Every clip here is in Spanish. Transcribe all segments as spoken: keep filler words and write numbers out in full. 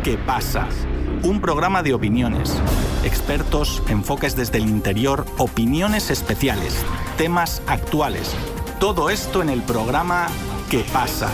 ¿Qué pasa? Un programa de opiniones, expertos, enfoques desde el interior, opiniones especiales, temas actuales. Todo esto en el programa ¿Qué pasa?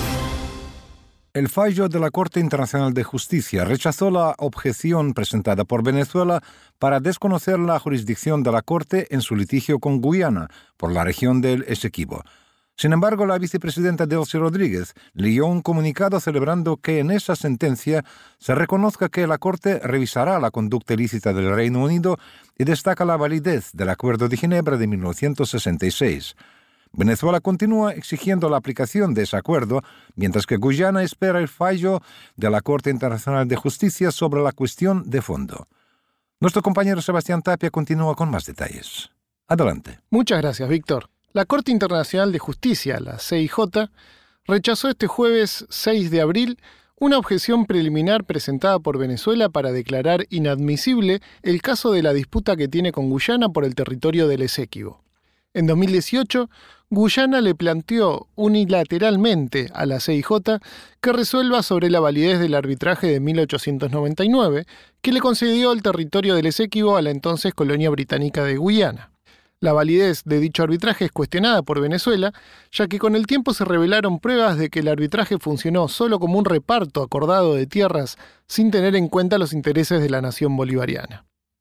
El fallo de la Corte Internacional de Justicia rechazó la objeción presentada por Venezuela para desconocer la jurisdicción de la Corte en su litigio con Guyana por la región del Esequibo. Sin embargo, la vicepresidenta Delcy Rodríguez leyó un comunicado celebrando que en esa sentencia se reconozca que la Corte revisará la conducta ilícita del Reino Unido y destaca la validez del Acuerdo de Ginebra de mil novecientos sesenta y seis. Venezuela continúa exigiendo la aplicación de ese acuerdo, mientras que Guyana espera el fallo de la Corte Internacional de Justicia sobre la cuestión de fondo. Nuestro compañero Sebastián Tapia continúa con más detalles. Adelante. Muchas gracias, Víctor. La Corte Internacional de Justicia, la C I J, rechazó este jueves seis de abril una objeción preliminar presentada por Venezuela para declarar inadmisible el caso de la disputa que tiene con Guyana por el territorio del Esequibo. En dos mil dieciocho, Guyana le planteó unilateralmente a la C I J que resuelva sobre la validez del arbitraje de mil ochocientos noventa y nueve que le concedió el territorio del Esequibo a la entonces colonia británica de Guyana. La validez de dicho arbitraje es cuestionada por Venezuela, ya que con el tiempo se revelaron pruebas de que el arbitraje funcionó solo como un reparto acordado de tierras sin tener en cuenta los intereses de la nación bolivariana.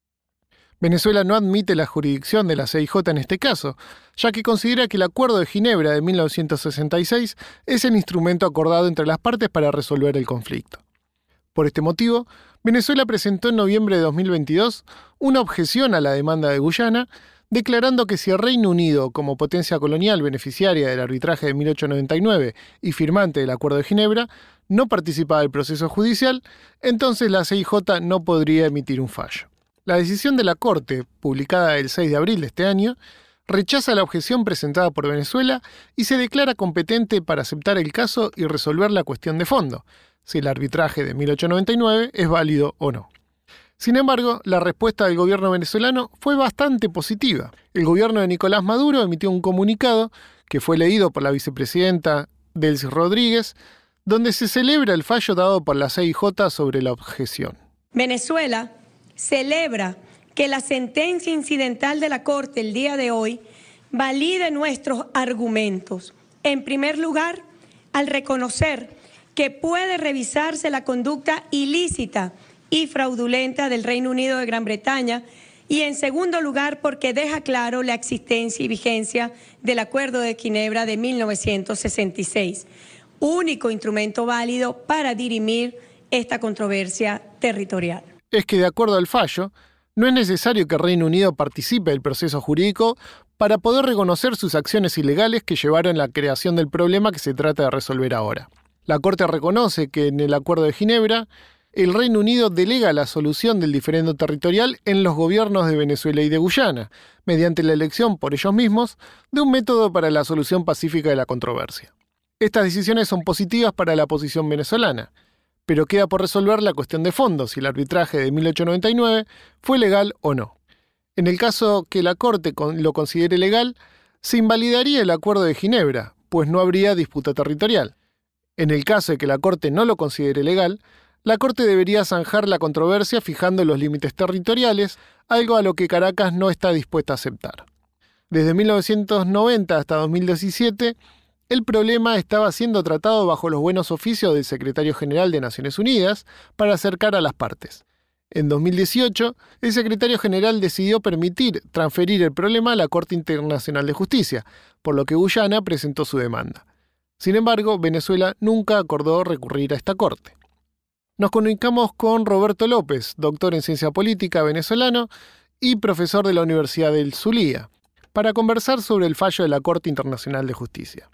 Venezuela no admite la jurisdicción de la C I J en este caso, ya que considera que el Acuerdo de Ginebra de mil novecientos sesenta y seis es el instrumento acordado entre las partes para resolver el conflicto. Por este motivo, Venezuela presentó en noviembre de dos mil veintidós una objeción a la demanda de Guyana, declarando que si el Reino Unido, como potencia colonial beneficiaria del arbitraje de mil ochocientos noventa y nueve y firmante del Acuerdo de Ginebra, no participaba del proceso judicial, entonces la C I J no podría emitir un fallo. La decisión de la Corte, publicada el seis de abril de este año, rechaza la objeción presentada por Venezuela y se declara competente para aceptar el caso y resolver la cuestión de fondo, si el arbitraje de mil ochocientos noventa y nueve es válido o no. Sin embargo, la respuesta del gobierno venezolano fue bastante positiva. El gobierno de Nicolás Maduro emitió un comunicado que fue leído por la vicepresidenta Delcy Rodríguez, donde se celebra el fallo dado por la C I J sobre la objeción. Venezuela celebra que la sentencia incidental de la Corte el día de hoy valide nuestros argumentos. En primer lugar, al reconocer que puede revisarse la conducta ilícita y fraudulenta del Reino Unido de Gran Bretaña, y en segundo lugar porque deja claro la existencia y vigencia del Acuerdo de Ginebra de mil novecientos sesenta y seis, único instrumento válido para dirimir esta controversia territorial. Es que de acuerdo al fallo, no es necesario que el Reino Unido participe del proceso jurídico para poder reconocer sus acciones ilegales que llevaron a la creación del problema que se trata de resolver ahora. La Corte reconoce que en el Acuerdo de Ginebra el Reino Unido delega la solución del diferendo territorial en los gobiernos de Venezuela y de Guyana, mediante la elección por ellos mismos de un método para la solución pacífica de la controversia. Estas decisiones son positivas para la posición venezolana, pero queda por resolver la cuestión de fondo, si el arbitraje de mil ochocientos noventa y nueve fue legal o no. En el caso que la Corte lo considere legal, se invalidaría el Acuerdo de Ginebra, pues no habría disputa territorial. En el caso de que la Corte no lo considere legal, la Corte debería zanjar la controversia fijando los límites territoriales, algo a lo que Caracas no está dispuesta a aceptar. Desde mil novecientos noventa hasta dos mil diecisiete, el problema estaba siendo tratado bajo los buenos oficios del Secretario General de Naciones Unidas para acercar a las partes. En dos mil dieciocho, el Secretario General decidió permitir transferir el problema a la Corte Internacional de Justicia, por lo que Guyana presentó su demanda. Sin embargo, Venezuela nunca acordó recurrir a esta Corte. Nos comunicamos con Roberto López, doctor en Ciencia Política venezolano y profesor de la Universidad del Zulia, para conversar sobre el fallo de la Corte Internacional de Justicia.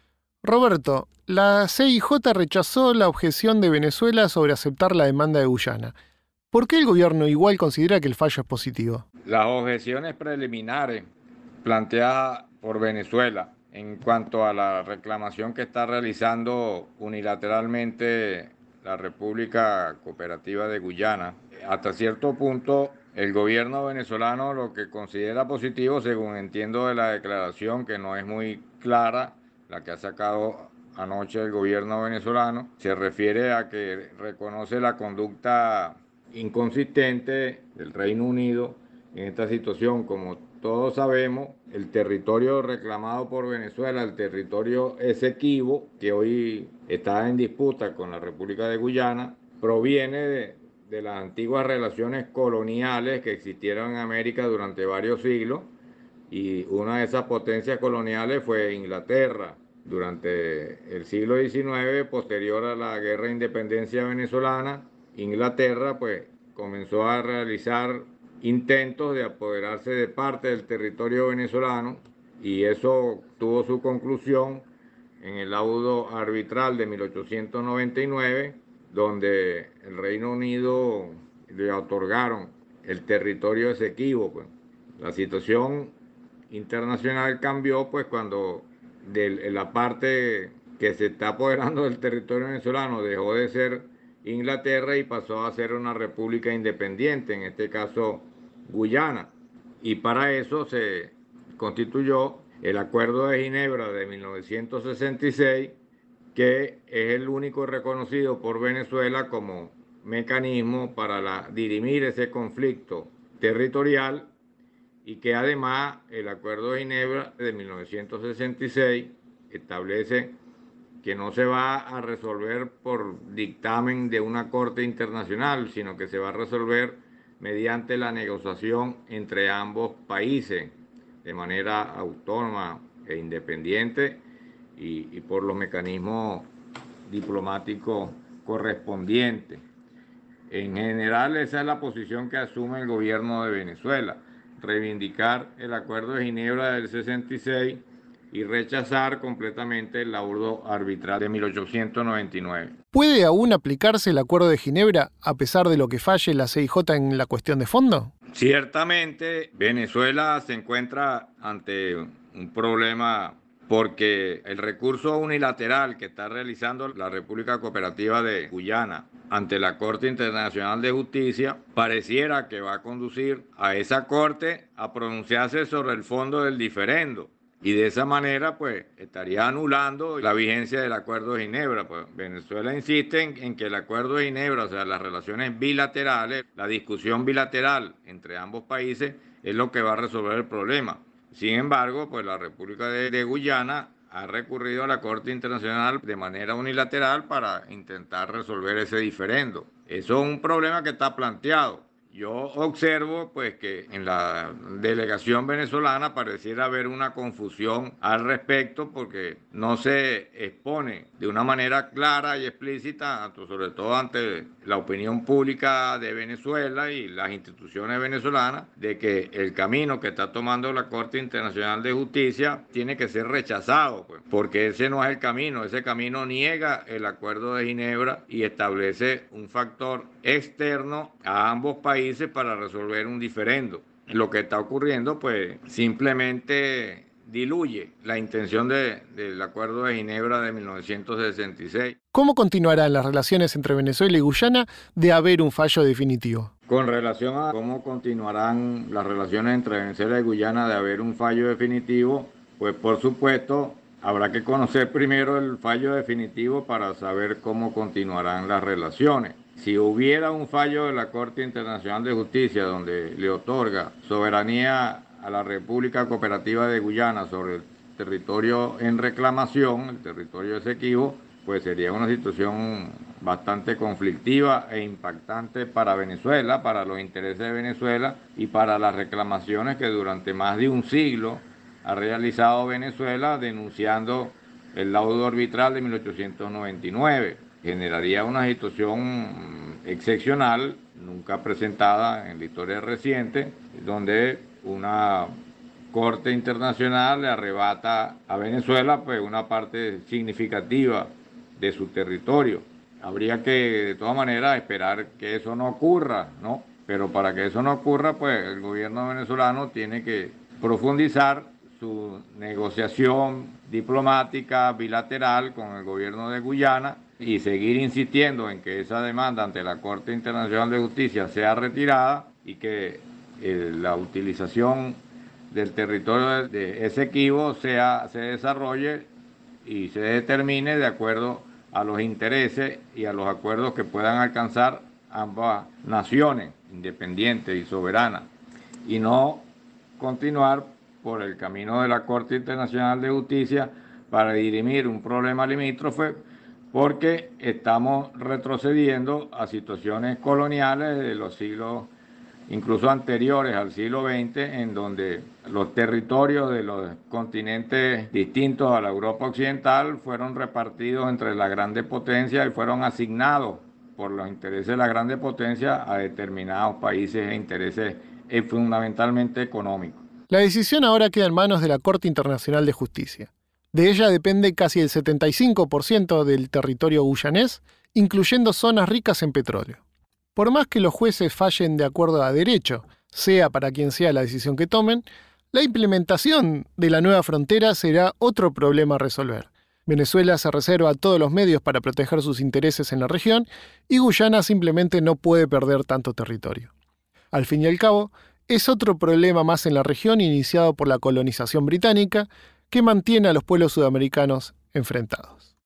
Roberto, la C I J rechazó la objeción de Venezuela sobre aceptar la demanda de Guyana. ¿Por qué el gobierno igual considera que el fallo es positivo? Las objeciones preliminares planteadas por Venezuela en cuanto a la reclamación que está realizando unilateralmente la República Cooperativa de Guyana, hasta cierto punto el gobierno venezolano lo que considera positivo, según entiendo de la declaración, que no es muy clara, la que ha sacado anoche el gobierno venezolano se refiere a que reconoce la conducta inconsistente del Reino Unido en esta situación. Como todos sabemos, el territorio reclamado por Venezuela, el territorio Esequibo, que hoy está en disputa con la República de Guyana, proviene de, de las antiguas relaciones coloniales que existieron en América durante varios siglos, y una de esas potencias coloniales fue Inglaterra. Durante el siglo diecinueve, posterior a la Guerra de Independencia venezolana, Inglaterra pues comenzó a realizar intentos de apoderarse de parte del territorio venezolano, y eso tuvo su conclusión en el laudo arbitral de mil ochocientos noventa y nueve, donde el Reino Unido le otorgaron el territorio Esequibo. Pues. La situación internacional cambió pues cuando de la parte que se está apoderando del territorio venezolano dejó de ser Inglaterra y pasó a ser una república independiente, en este caso Guyana. Y para eso se constituyó el Acuerdo de Ginebra de mil novecientos sesenta y seis, que es el único reconocido por Venezuela como mecanismo para la, dirimir ese conflicto territorial, y que además el Acuerdo de Ginebra de mil novecientos sesenta y seis establece que no se va a resolver por dictamen de una corte internacional, sino que se va a resolver mediante la negociación entre ambos países de manera autónoma e independiente y, y por los mecanismos diplomáticos correspondientes. En general, esa es la posición que asume el gobierno de Venezuela: reivindicar el Acuerdo de Ginebra del sesenta y seis y rechazar completamente el laudo arbitral de mil ochocientos noventa y nueve. ¿Puede aún aplicarse el Acuerdo de Ginebra a pesar de lo que falle la C I J en la cuestión de fondo? Ciertamente, Venezuela se encuentra ante un problema porque el recurso unilateral que está realizando la República Cooperativa de Guyana ante la Corte Internacional de Justicia pareciera que va a conducir a esa Corte a pronunciarse sobre el fondo del diferendo. Y de esa manera, pues, estaría anulando la vigencia del Acuerdo de Ginebra. Pues Venezuela insiste en, en que el Acuerdo de Ginebra, o sea, las relaciones bilaterales, la discusión bilateral entre ambos países, es lo que va a resolver el problema. Sin embargo, pues la República de, de Guyana ha recurrido a la Corte Internacional de manera unilateral para intentar resolver ese diferendo. Eso es un problema que está planteado. Yo observo pues que en la delegación venezolana pareciera haber una confusión al respecto, porque no se expone de una manera clara y explícita, sobre todo ante la opinión pública de Venezuela y las instituciones venezolanas, de que el camino que está tomando la Corte Internacional de Justicia tiene que ser rechazado, pues, porque ese no es el camino. Ese camino niega el Acuerdo de Ginebra y establece un factor externo a ambos países para resolver un diferendo. Lo que está ocurriendo pues simplemente diluye la intención de, del Acuerdo de Ginebra de mil novecientos sesenta y seis. ¿Cómo continuarán las relaciones entre Venezuela y Guyana de haber un fallo definitivo? Con relación a cómo continuarán las relaciones entre Venezuela y Guyana de haber un fallo definitivo, pues por supuesto habrá que conocer primero el fallo definitivo para saber cómo continuarán las relaciones. Si hubiera un fallo de la Corte Internacional de Justicia donde le otorga soberanía a la República Cooperativa de Guyana sobre el territorio en reclamación, el territorio Esequibo, pues sería una situación bastante conflictiva e impactante para Venezuela, para los intereses de Venezuela y para las reclamaciones que durante más de un siglo ha realizado Venezuela denunciando el laudo arbitral de mil ochocientos noventa y nueve. Generaría una situación excepcional, nunca presentada en la historia reciente, donde una Corte Internacional le arrebata a Venezuela pues una parte significativa de su territorio. Habría que, de todas maneras, esperar que eso no ocurra, ¿no? Pero para que eso no ocurra, pues el gobierno venezolano tiene que profundizar su negociación diplomática bilateral con el gobierno de Guyana y seguir insistiendo en que esa demanda ante la Corte Internacional de Justicia sea retirada y que eh, la utilización del territorio de Esequibo sea, se desarrolle y se determine de acuerdo a los intereses y a los acuerdos que puedan alcanzar ambas naciones independientes y soberanas, y no continuar por el camino de la Corte Internacional de Justicia para dirimir un problema limítrofe, porque estamos retrocediendo a situaciones coloniales de los siglos, incluso anteriores al siglo veinte, en donde los territorios de los continentes distintos a la Europa occidental fueron repartidos entre las grandes potencias y fueron asignados por los intereses de las grandes potencias a determinados países e intereses eh, fundamentalmente económicos. La decisión ahora queda en manos de la Corte Internacional de Justicia. De ella depende casi el setenta y cinco por ciento del territorio guyanés, incluyendo zonas ricas en petróleo. Por más que los jueces fallen de acuerdo a derecho, sea para quien sea la decisión que tomen, la implementación de la nueva frontera será otro problema a resolver. Venezuela se reserva todos los medios para proteger sus intereses en la región y Guyana simplemente no puede perder tanto territorio. Al fin y al cabo, es otro problema más en la región iniciado por la colonización británica que mantiene a los pueblos sudamericanos enfrentados.